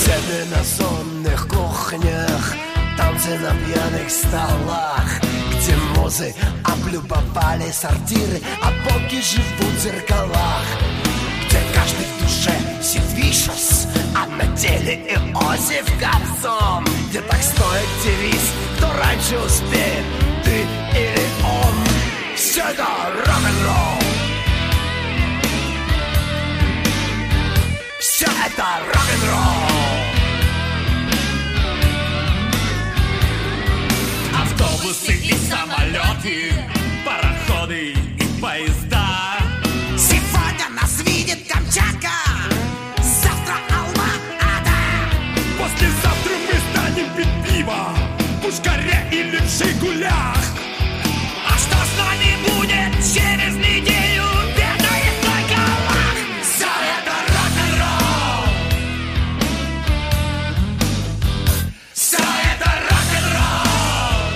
Сцены на сонных кухнях, танцы на пьяных столах, где музы облюбовали сортиры, а боги живут в зеркалах, где каждый в душе Сидвишес, а на деле Иосиф Кобзон, где так стоит девиз: кто раньше успеет, ты или он. Все это рок-н-ролл. Все это рок-н-ролл. Автобусы и самолеты, пароходы и поезда. Сегодня нас видит Камчатка, завтра Алма-Ата. Послезавтра мы станем пить пиво в Пушкаре или в Жигулях. А что с нами будет через неделю, ведает только Аллах. Все это рок-н-ролл. Все это рок-н-ролл.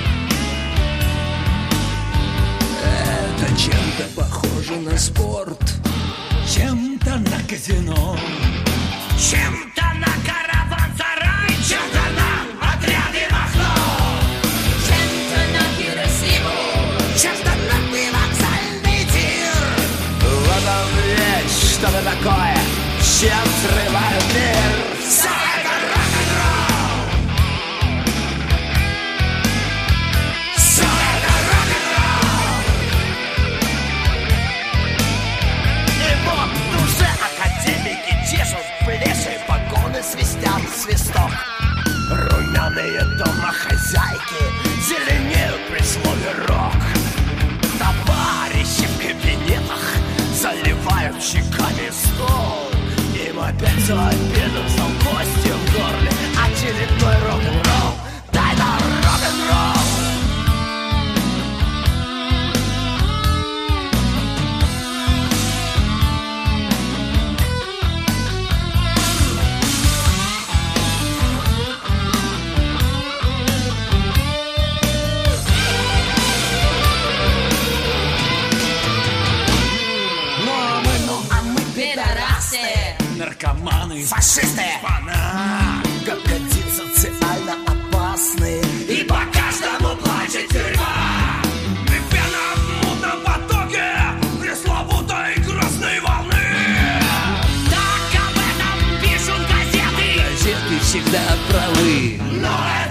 Это чем-то похоже на спорт, Чем-то на казино, Чем-то на караван-сарай, чем-то на отряды Махно, чем-то на Хиросиму, чем-то на привокзальный тир. в этом есть что-то такое, чем взрывают мир. Все это рок-н-ролл. Все это рок-н-ролл. И вот уже академики чешут плечи, погоны свистят свисток. Румяные домохозяйки зеленеют при слове рок. Товарищи в кабинетах заливают щеками стол. Им опять за обедом стал костью в горле очередной рок-н-ролл. Да это рок-н-ролл. А мы пидорасы, наркоманы, фашисты, Как один социально опасные. и по каждому плачет тюрьма. и пена в мутном потоке пресловутой красной волны. Так об этом пишут газеты. Газеты всегда правы. Но это